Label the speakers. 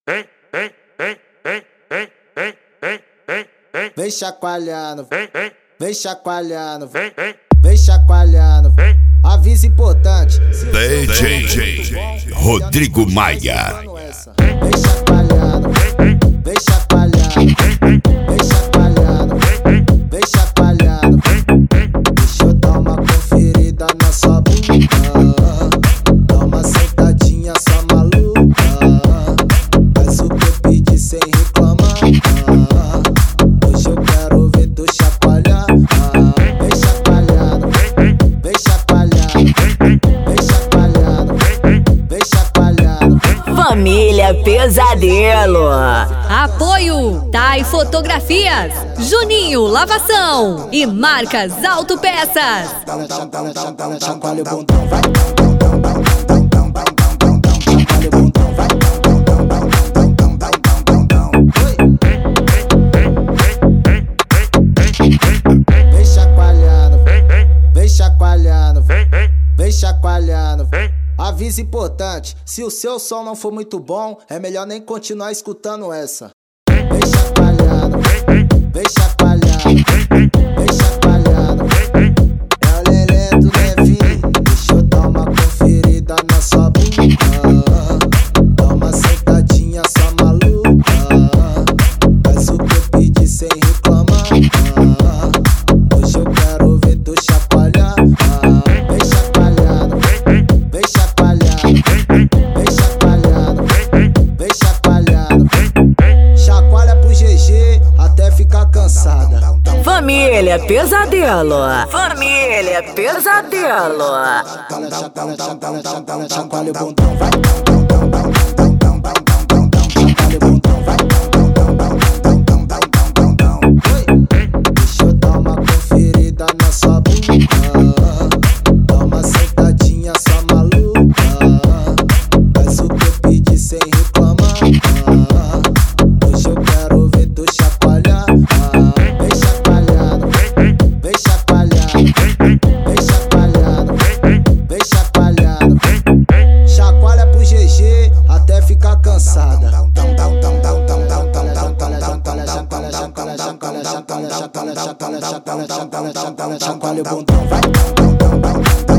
Speaker 1: Vem chacoalhando, vem chacoalhando, vem chacoalhando. Aviso importante.
Speaker 2: DJ Rodrigo Maia.
Speaker 1: Vem chacoalhando, vem chacoalhando, vem chacoalhando, vem chacoalhando. Deixa eu dar uma conferida na sua bunda. Dá uma sentadinha só maluca. Faz o que eu pedi sem reclamar. Hoje eu quero ver tu chacoalhar. Vem chacoalhando, vem chacoalhando, vem chacoalhando, vem chacoalhando.
Speaker 3: Família Pesadelo. Apoio Tai Fotografias, Juninho Lavação e Marcas Autopeças.
Speaker 1: Chacoalha o bundão, vai. Vem chacoalhando, vem chacoalhando, vem chacoalhando. Aviso importante: se o seu som não for muito bom, é melhor nem continuar escutando essa. Vem chacoalhando, vem chacoalhando, vem chacoalhando. É o lelé do Levi. Deixa eu dar uma conferida na sua bunda. Dá uma sentadinha só maluca. Faz o que eu pedi sem reclamar. Hoje eu quero ver tu chacoalhar. Vem chacoalhando, vem chacoalhando, vem chacoalhando, vem chacoalhando. Chacoalha pro GG até ficar cansada.
Speaker 3: Família Pesadelo. Família Pesadelo.
Speaker 1: Chacoalha o bundão, vai. Chacoalha o bundão, vai. Deixa eu dar uma conferida na sua bunda. Dá uma sentadinha só maluca. Faz o que eu pedi sem reclamar. Hoje eu quero ver tu chacoalhar. Vem chacoalhando, vem chacoalhando, vem chacoalhando, vem chacoalhando. Chacoalha pro GG até ficar cansada. Chacoalha o bundão, vai.